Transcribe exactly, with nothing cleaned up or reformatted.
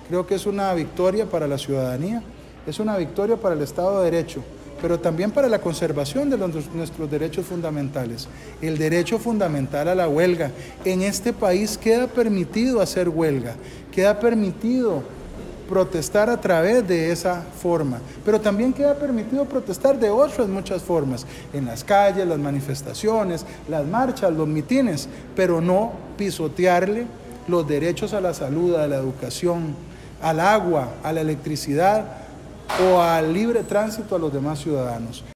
Creo que es una victoria para la ciudadanía, es una victoria para el Estado de Derecho, pero también para la conservación de los, nuestros derechos fundamentales. El derecho fundamental a la huelga. En este país queda permitido hacer huelga, queda permitido protestar a través de esa forma, pero también queda permitido protestar de otras muchas formas, en las calles, las manifestaciones, las marchas, los mitines, pero no pisotearle los derechos a la salud, a la educación, al agua, a la electricidad o al libre tránsito a los demás ciudadanos.